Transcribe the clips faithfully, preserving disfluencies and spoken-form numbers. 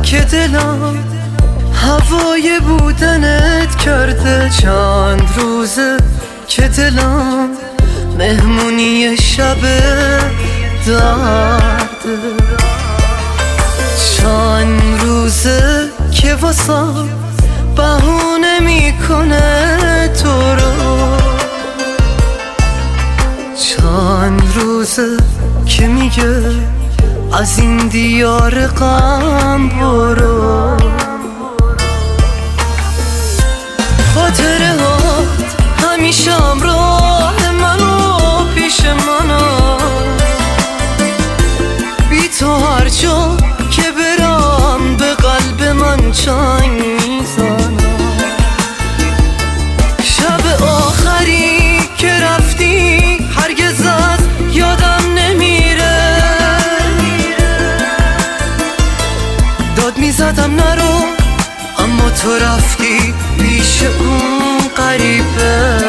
که دلم هوای بودنت کرده. چند روزه که دلم مهمونی شب درده. چند روزه که واسم بهونه میکنه تو رو. چند روزه که میگه از این دیار غم برو. خاطره هات همیشه همراه منو پیش منم. بی تو هر جا که برم به قلب من چنگ میزنم. شب آخری که رفتی هرگز از یادم نمیره. داد میزدم نرو اما تو رفتی پیش اون غریبه.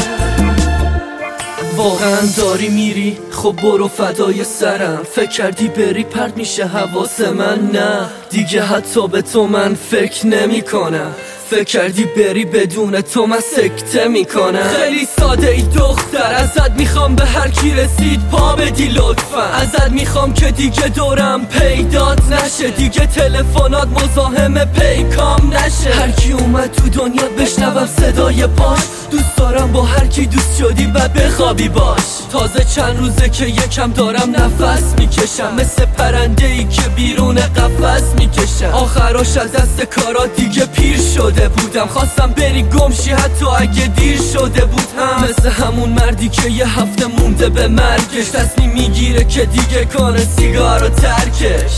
واقعا داری میری؟ خب برو فدای سرم. فکر کردی بری پرت میشه حواس من؟ نه دیگه حتی به تو من فکر نمی کنم. فکر کردی بری بدون تو من سکته میکنم. خیلی ساده ای دختر، ازت میخوام به هر کی رسید پا بدی لطفا. ازت میخوام که دیگه دورم پیدات نشه، دیگه تلفنات مزاحم پیکام نشه. هر کی اومد تو دنیا بشنوم صدای پاش. دوست دارم با هر کی دوست شدی و بخوابی باش. تازه چند روزه که یکم دارم نفس میکشم، مثل پرنده ای که بیرون قفس میکشم. آخراش از دست کارا دیگه پیر شده بودم. خواستم بری گمشی حتی اگه دیر شده بود هم. مثل همون مردی که یه هفته مونده به مرگش، تصمیم میگیره که دیگه کنه سیگار رو ترکش.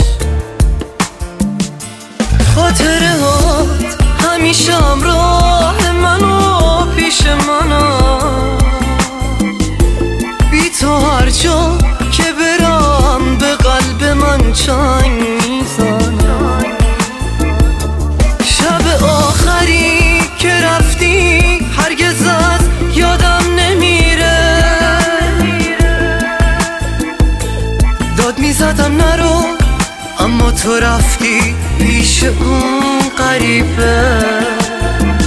خاطره هات همیشه همراه منو پیش منم. بی تو هر جا که برم به قلب من چنگ میزنم. شب آخری که رفتی هرگز از یادم نمیره. داد میزدم نرو اما تو رفتی پیش اون غریبه.